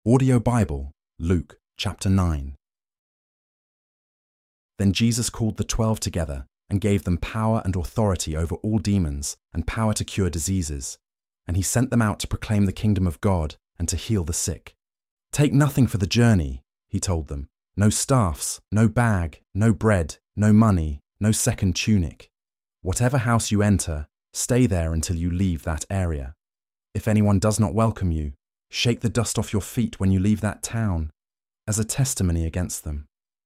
Audio Bible, Luke chapter 9. Then Jesus called the 12 together and gave them power and authority over all demons and power to cure diseases. And he sent them out to proclaim the kingdom of God and to heal the sick. Take nothing for the journey, he told them. No staffs, no bag, no bread, no money, no second tunic. Whatever house you enter, stay there until you leave that area. If anyone does not welcome you, shake the dust off your feet when you leave that town, as a testimony against them.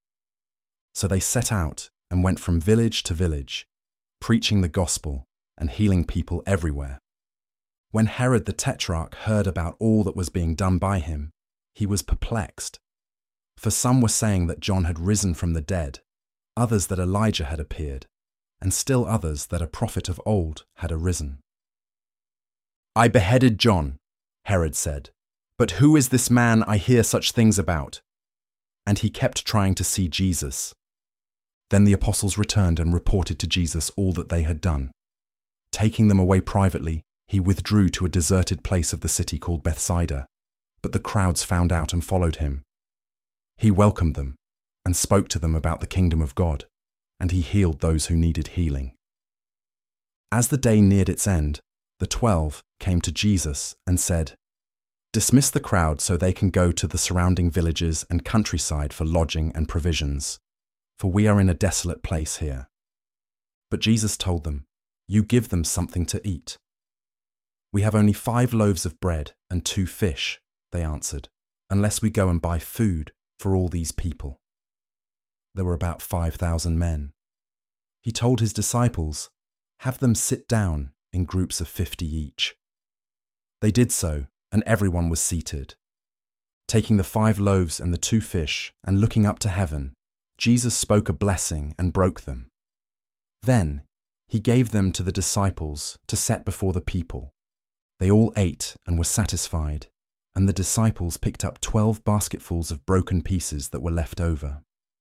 So they set out and went from village to village, preaching the gospel and healing people everywhere. When Herod the Tetrarch heard about all that was being done by him, he was perplexed. For some were saying that John had risen from the dead, others that Elijah had appeared, and still others that a prophet of old had arisen. I beheaded John, Herod said, but who is this man I hear such things about? And he kept trying to see Jesus. Then the apostles returned and reported to Jesus all that they had done. Taking them away privately, he withdrew to a deserted place of the city called Bethsaida, but the crowds found out and followed him. He welcomed them and spoke to them about the kingdom of God, and he healed those who needed healing. As the day neared its end, the 12 came to Jesus and said, Dismiss the crowd so they can go to the surrounding villages and countryside for lodging and provisions, for we are in a desolate place here. But Jesus told them, You give them something to eat. We have only 5 loaves of bread and 2 fish, they answered, unless we go and buy food for all these people. There were about 5,000 men. He told his disciples, Have them sit down in groups of 50 each. They did so, and everyone was seated. Taking the 5 loaves and the 2 fish, and looking up to heaven, Jesus spoke a blessing and broke them. Then he gave them to the disciples to set before the people. They all ate and were satisfied, and the disciples picked up 12 basketfuls of broken pieces that were left over.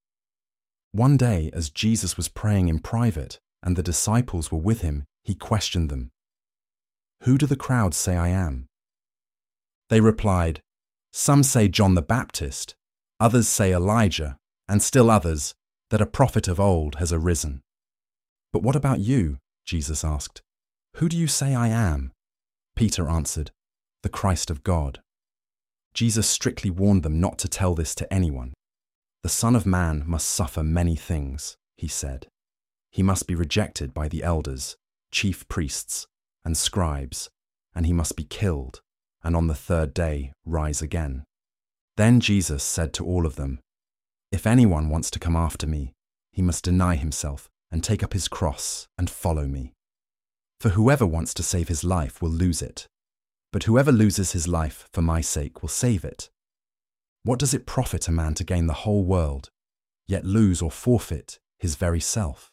One day, as Jesus was praying in private, and the disciples were with him, he questioned them, Who do the crowds say I am? They replied, Some say John the Baptist, others say Elijah, and still others, that a prophet of old has arisen. But what about you? Jesus asked. Who do you say I am? Peter answered, The Christ of God. Jesus strictly warned them not to tell this to anyone. The Son of Man must suffer many things, he said. He must be rejected by the elders, chief priests, and scribes, and he must be killed, and on the 3rd day rise again. Then Jesus said to all of them, If anyone wants to come after me, he must deny himself and take up his cross and follow me. For whoever wants to save his life will lose it, but whoever loses his life for my sake will save it. What does it profit a man to gain the whole world, yet lose or forfeit his very self?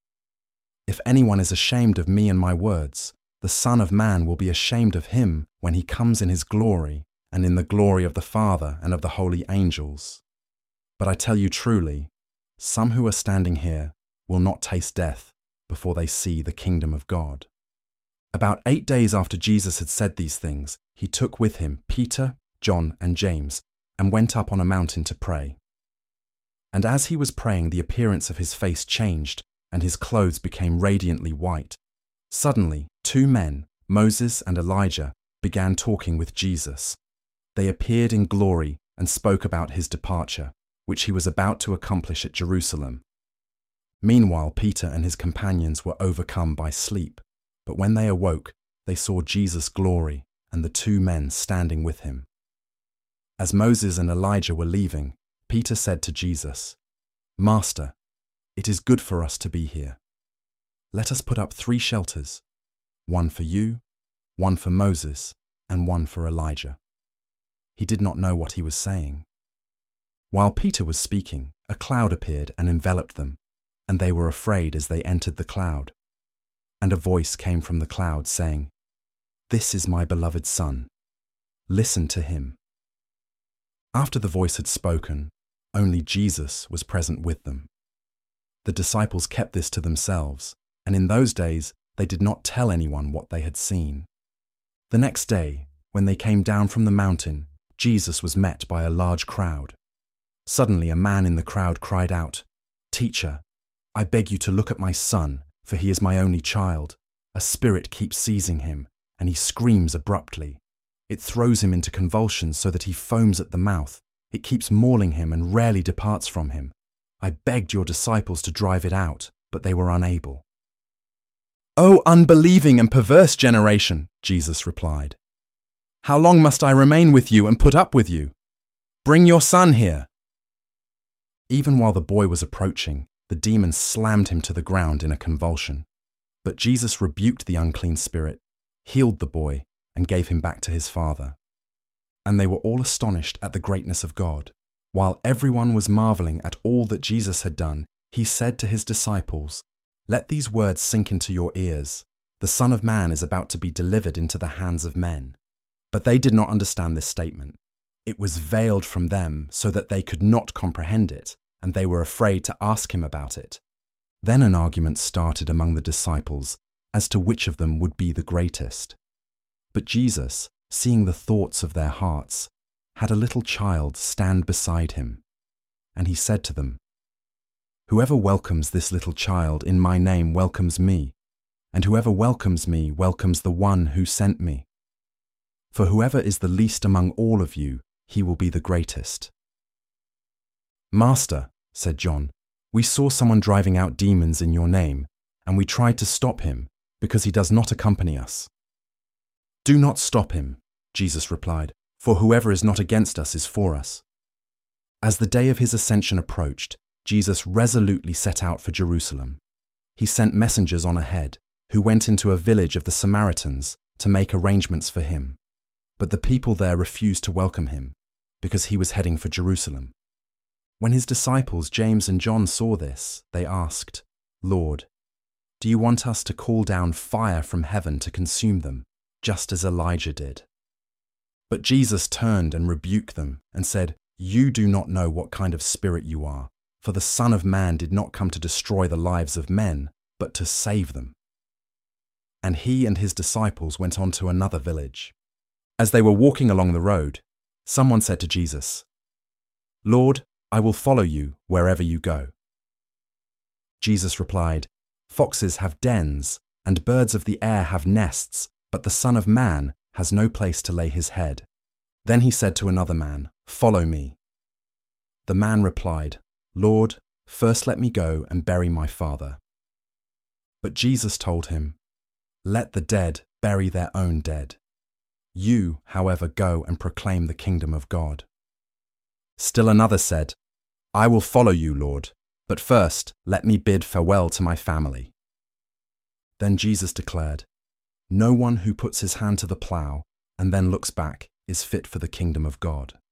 If anyone is ashamed of me and my words, the Son of Man will be ashamed of him when he comes in his glory and in the glory of the Father and of the holy angels. But I tell you truly, some who are standing here will not taste death before they see the kingdom of God. About 8 days after Jesus had said these things, he took with him Peter, John, and James, and went up on a mountain to pray. And as he was praying, the appearance of his face changed, and his clothes became radiantly white. Suddenly, 2 men, Moses and Elijah, began talking with Jesus. They appeared in glory and spoke about his departure, which he was about to accomplish at Jerusalem. Meanwhile, Peter and his companions were overcome by sleep, but when they awoke, they saw Jesus' glory and the 2 men standing with him. As Moses and Elijah were leaving, Peter said to Jesus, Master, it is good for us to be here. Let us put up 3 shelters, one for you, one for Moses, and one for Elijah. He did not know what he was saying. While Peter was speaking, a cloud appeared and enveloped them, and they were afraid as they entered the cloud. And a voice came from the cloud saying, This is my beloved Son. Listen to him. After the voice had spoken, only Jesus was present with them. The disciples kept this to themselves, and in those days they did not tell anyone what they had seen. The next day, when they came down from the mountain, Jesus was met by a large crowd. Suddenly a man in the crowd cried out, "Teacher, I beg you to look at my son, for he is my only child. A spirit keeps seizing him, and he screams abruptly. It throws him into convulsions so that he foams at the mouth. It keeps mauling him and rarely departs from him. I begged your disciples to drive it out, but they were unable." "O unbelieving and perverse generation," Jesus replied, "how long must I remain with you and put up with you? Bring your son here." Even while the boy was approaching, the demon slammed him to the ground in a convulsion. But Jesus rebuked the unclean spirit, healed the boy, and gave him back to his father. And they were all astonished at the greatness of God. While everyone was marveling at all that Jesus had done, he said to his disciples, "Let these words sink into your ears. The Son of Man is about to be delivered into the hands of men." But they did not understand this statement. It was veiled from them so that they could not comprehend it, and they were afraid to ask him about it. Then an argument started among the disciples as to which of them would be the greatest. But Jesus, seeing the thoughts of their hearts, had a little child stand beside him. And he said to them, "Whoever welcomes this little child in my name welcomes me, and whoever welcomes me welcomes the one who sent me. For whoever is the least among all of you, he will be the greatest." "Master," said John, "we saw someone driving out demons in your name, and we tried to stop him because he does not accompany us." "Do not stop him," Jesus replied, "for whoever is not against us is for us." As the day of his ascension approached, Jesus resolutely set out for Jerusalem. He sent messengers on ahead, who went into a village of the Samaritans to make arrangements for him. But the people there refused to welcome him, because he was heading for Jerusalem. When his disciples James and John saw this, they asked, "Lord, do you want us to call down fire from heaven to consume them, just as Elijah did?" But Jesus turned and rebuked them and said, "You do not know what kind of spirit you are, for the Son of Man did not come to destroy the lives of men, but to save them." And he and his disciples went on to another village. As they were walking along the road, someone said to Jesus, "Lord, I will follow you wherever you go." Jesus replied, "Foxes have dens, and birds of the air have nests, but the Son of Man has no place to lay his head." Then he said to another man, "Follow me." The man replied, "Lord, first let me go and bury my father." But Jesus told him, "Let the dead bury their own dead. You, however, go and proclaim the kingdom of God." Still another said, "I will follow you, Lord, but first let me bid farewell to my family." Then Jesus declared, "No one who puts his hand to the plough and then looks back is fit for the kingdom of God."